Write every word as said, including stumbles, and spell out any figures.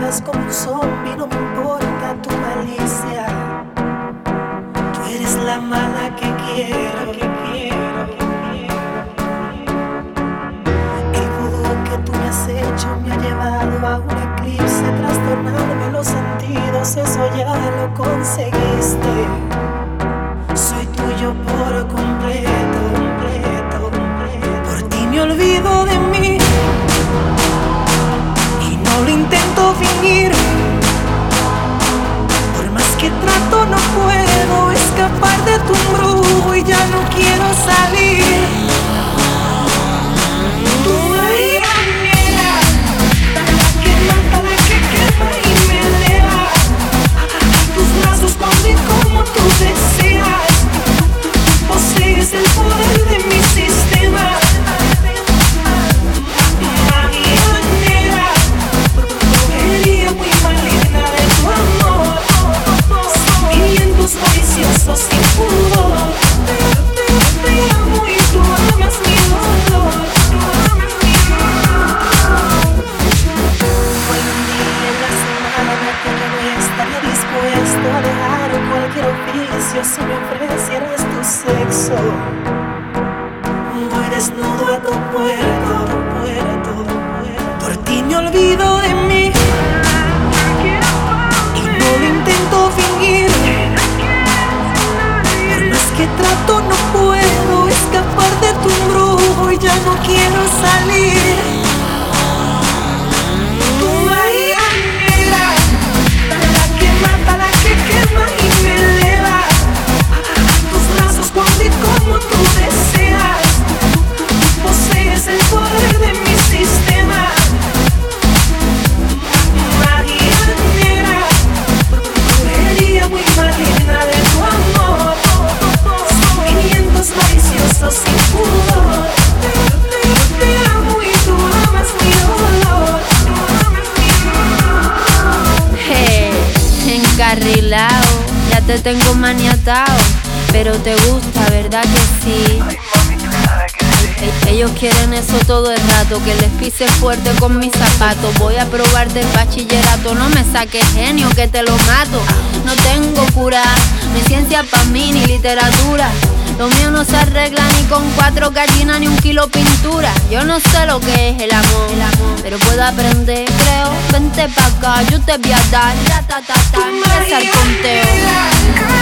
actúas como un zombie, no me importa tu malicia. Tú eres la mala que quiero, que quiero, que quiero. El vudú que tú me has hecho me ha llevado a un eclipse, trastornarme los sentidos, eso ya lo conseguiste. Soy tuyo por completo, completo, completo. Por ti me olvido de mí y no lo intento fingir. Por más que trato no puedo escapar de tu embrujo y ya no quiero salir. Tu mañana, la que mata, la que quema y me eleva. Tus brazos ponen como tú deseas. Posees el poder de mi sistema. Mañanera, brujería muy maligna de tu amor. Sentimientos maliciosos sin pudor. Te amo y tú amas mi dolor. Fue un día en la semana que yo no estaría dispuesto a dejar cualquier oficio si me ofrecieras tu sexo. Voy desnudo a tu puerto, puerto, puerto. Por ti me olvido de mí y no lo intento fingir. Por más que trato no puedo escapar de tu embrujo y ya no quiero salir. Tu mañanera, la que mata, la que quema y me eleva. Tus brazos ponen como tú deseas. Posees el poder de mi sistema. Mañanera, brujería muy maligna de tu amor. Sentimientos maliciosos sin pudor. Te amo y tú amas mi dolor. Hey, encarrilao, ya te tengo maniatao, pero te gusta, ¿verdad que sí? E- Ellos quieren eso todo el rato, que les pise fuerte con mis zapatos. Voy a probar del bachillerato, no me saques genio que te lo mato. No tengo cura, ni ciencia pa' mí ni literatura. Lo mío no se arregla ni con cuatro gallinas ni un kilo pintura. Yo no sé lo que es el amor, el amor, pero puedo aprender, creo. Vente pa' acá, yo te voy a dar, ta ta ta ta, empieza el conteo.